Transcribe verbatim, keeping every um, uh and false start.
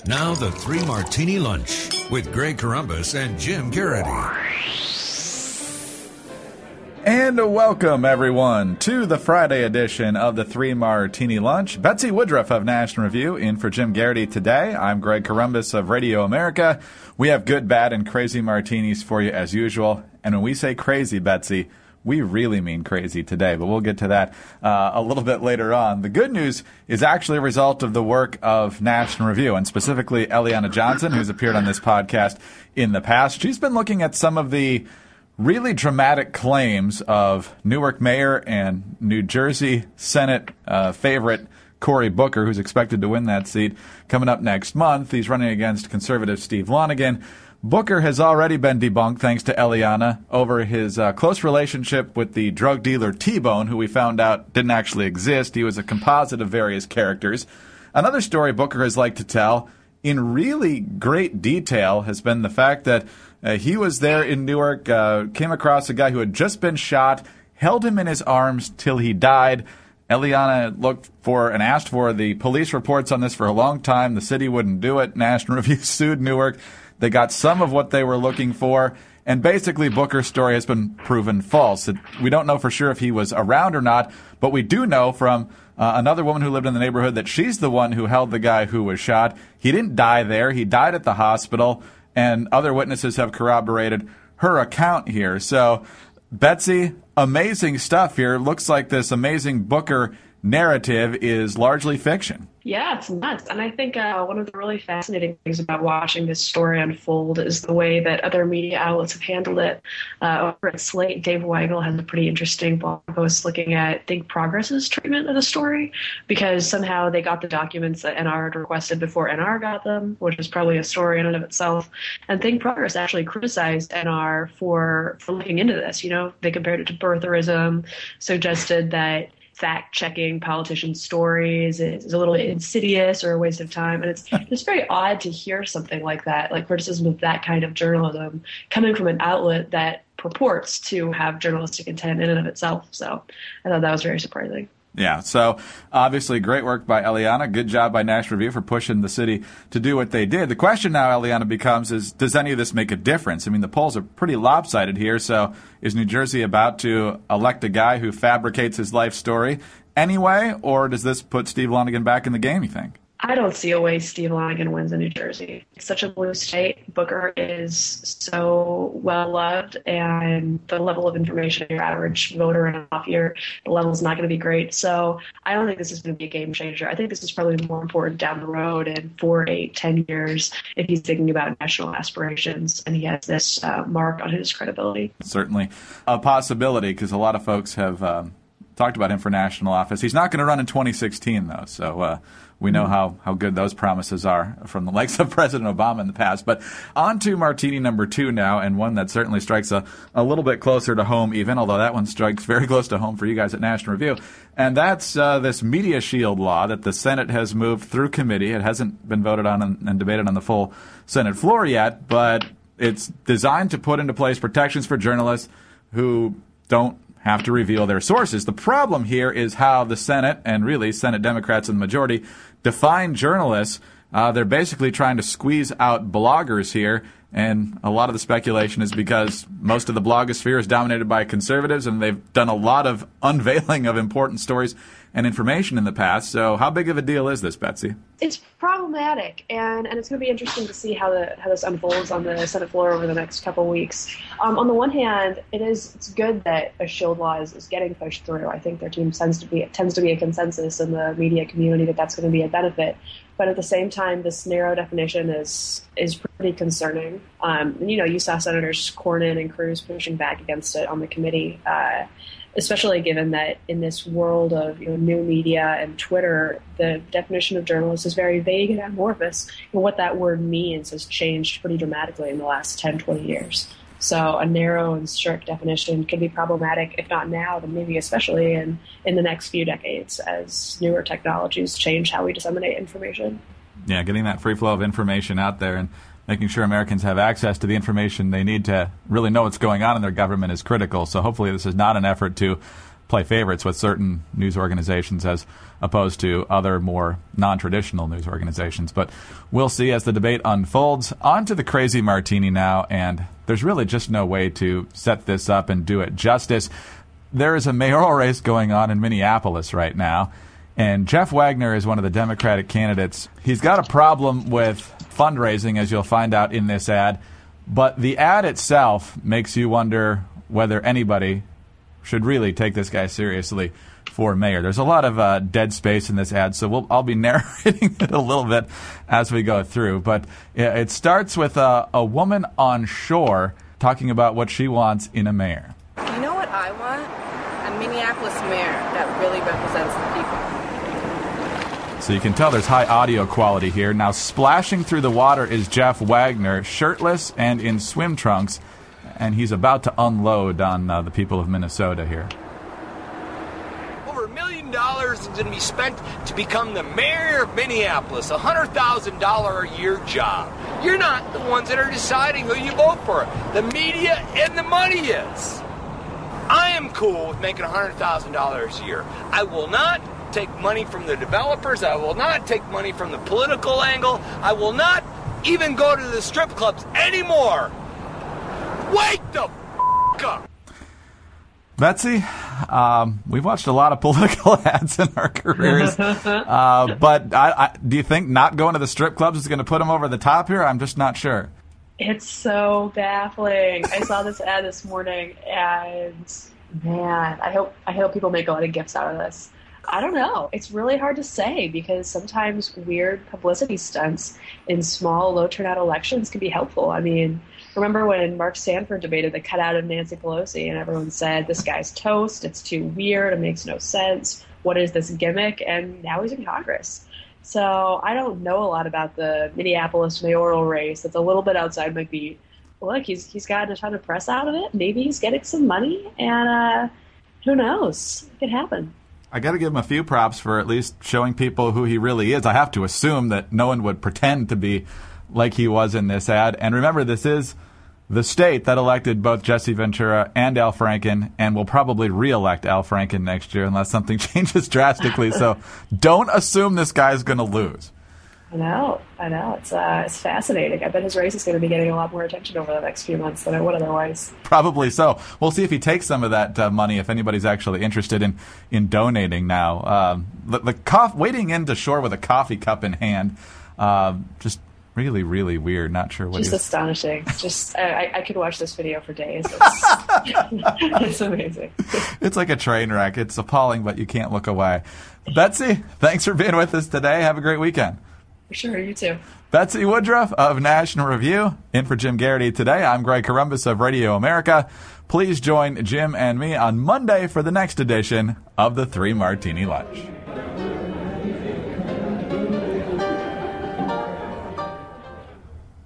Now the Three Martini Lunch with Greg Corombos and Jim Garrity. And welcome, everyone, to the Friday edition of the Three Martini Lunch. Betsy Woodruff of National Review in for Jim Garrity today. I'm Greg Corombos of Radio America. We have good, bad, and crazy martinis for you as usual. And when we say crazy, Betsy, we really mean crazy today, but we'll get to that uh, a little bit later on. The good news is actually a result of the work of National Review, and specifically Eliana Johnson, who's appeared on this podcast in the past. She's been looking at some of the really dramatic claims of Newark Mayor and New Jersey Senate uh, favorite Cory Booker, who's expected to win that seat coming up next month. He's running against conservative Steve Lonegan. Booker has already been debunked, thanks to Eliana, over his uh, close relationship with the drug dealer T-Bone, who we found out didn't actually exist. He was a composite of various characters. Another story Booker has liked to tell in really great detail has been the fact that uh, he was there in Newark, uh, came across a guy who had just been shot, held him in his arms till he died. Eliana looked for and asked for the police reports on this for a long time. The city wouldn't do it. National Review sued Newark. They got some of what they were looking for, and basically Booker's story has been proven false. It, we don't know for sure if he was around or not, but we do know from uh, another woman who lived in the neighborhood that she's the one who held the guy who was shot. He didn't die there. He died at the hospital, and other witnesses have corroborated her account here. So, Betsy, amazing stuff here. Looks like this amazing Booker narrative is largely fiction. Yeah, it's nuts. And I think uh, one of the really fascinating things about watching this story unfold is the way that other media outlets have handled it. Uh, over at Slate, Dave Weigel has a pretty interesting blog post looking at Think Progress's treatment of the story, because somehow they got the documents that N R had requested before N R got them, which is probably a story in and of itself. And Think Progress actually criticized N R for, for looking into this. You know, they compared it to birtherism, suggested that fact-checking politicians' stories is a little bit insidious or a waste of time. And it's just very odd to hear something like that, like criticism of that kind of journalism coming from an outlet that purports to have journalistic intent in and of itself. So I thought that was very surprising. Yeah, so obviously great work by Eliana. Good job by National Review for pushing the city to do what they did. The question now, Eliana, becomes is, does any of this make a difference? I mean, the polls are pretty lopsided here, so is New Jersey about to elect a guy who fabricates his life story anyway, or does this put Steve Lonegan back in the game, you think? I don't see a way Steve Lonegan wins in New Jersey. It's such a blue state. Booker is so well loved, and the level of information your average voter in an off year, the level is not going to be great. So I don't think this is going to be a game changer. I think this is probably more important down the road in four, eight, ten years if he's thinking about national aspirations and he has this uh, mark on his credibility. Certainly a possibility, because a lot of folks have um, talked about him for national office. He's not going to run in twenty sixteen, though, so uh, we know how, how good those promises are from the likes of President Obama in the past. But on to Martini number two now, and one that certainly strikes a, a little bit closer to home even, although that one strikes very close to home for you guys at National Review. And that's uh, this Media Shield law that the Senate has moved through committee. It hasn't been voted on and, and debated on the full Senate floor yet, but it's designed to put into place protections for journalists who don't have to reveal their sources. The problem here is how the Senate, and really Senate Democrats in the majority, define journalists. Uh, they're basically trying to squeeze out bloggers here, and a lot of the speculation is because most of the blogosphere is dominated by conservatives, and they've done a lot of unveiling of important stories and information in the past. So how big of a deal is this, Betsy? It's problematic, and, and it's going to be interesting to see how the how this unfolds on the Senate floor over the next couple of weeks. Um, on the one hand, it is it's good that a shield law is, is getting pushed through. I think there tends to be tends to be a consensus in the media community that that's going to be a benefit. But at the same time, this narrow definition is is pretty concerning. Um, and, you know, you saw Senators Cornyn and Cruz pushing back against it on the committee. Uh, especially given that in this world of you know, new media and Twitter, the definition of journalist is very vague and amorphous. And what that word means has changed pretty dramatically in the last ten, twenty years. So a narrow and strict definition could be problematic, if not now, then maybe especially in, in the next few decades as newer technologies change how we disseminate information. Yeah, getting that free flow of information out there and making sure Americans have access to the information they need to really know what's going on in their government is critical. So hopefully this is not an effort to play favorites with certain news organizations as opposed to other more non-traditional news organizations. But we'll see as the debate unfolds. On to the Crazy Martini now, and there's really just no way to set this up and do it justice. There is a mayoral race going on in Minneapolis right now, and Jeff Wagner is one of the Democratic candidates. He's got a problem with fundraising, as you'll find out in this ad, but the ad itself makes you wonder whether anybody should really take this guy seriously for mayor. There's a lot of uh, dead space in this ad, so we'll, I'll be narrating it a little bit as we go through. But it starts with a, a woman on shore talking about what she wants in a mayor. You know what I want? A Minneapolis mayor that really represents the people. So you can tell there's high audio quality here. Now splashing through the water is Jeff Wagner, shirtless and in swim trunks, and he's about to unload on uh, the people of Minnesota here. Over a million dollars is going to be spent to become the mayor of Minneapolis, a one hundred thousand dollars a year job. You're not the ones that are deciding who you vote for. The media and the money is. I am cool with making one hundred thousand dollars a year. I will not take money from the developers. I will not take money from the political angle. I will not even go to the strip clubs anymore. Wake the f*** up! Betsy, um, we've watched a lot of political ads in our careers, uh, but I, I, do you think not going to the strip clubs is going to put them over the top here? I'm just not sure. It's so baffling. I saw this ad this morning, and man, I hope I hope people make a lot of gifts out of this. I don't know. It's really hard to say because sometimes weird publicity stunts in small, low-turnout elections can be helpful. I mean, remember when Mark Sanford debated the cutout of Nancy Pelosi, and everyone said, this guy's toast, it's too weird, it makes no sense, what is this gimmick? And now he's in Congress. So I don't know a lot about the Minneapolis mayoral race. It's a little bit outside my beat. Look, he's he's gotten a ton of press out of it. Maybe he's getting some money, and uh, who knows? It could happen. I got to give him a few props for at least showing people who he really is. I have to assume that no one would pretend to be like he was in this ad. And remember, this is the state that elected both Jesse Ventura and Al Franken, and will probably re-elect Al Franken next year unless something changes drastically. So don't assume this guy's going to lose. I know. I know. It's uh, it's fascinating. I bet his race is going to be getting a lot more attention over the next few months than it would otherwise. Probably so. We'll see if he takes some of that uh, money, if anybody's actually interested in, in donating now. Um, the the cof- wading into shore with a coffee cup in hand, uh, just really, really weird. Not sure what Just he's... astonishing. Just I, I could watch this video for days. It's, it's amazing. It's like a train wreck. It's appalling, but you can't look away. Betsy, thanks for being with us today. Have a great weekend. Sure, you too. Betsy Woodruff of National Review. In for Jim Garrity today, I'm Greg Corombos of Radio America. Please join Jim and me on Monday for the next edition of the Three Martini Lunch.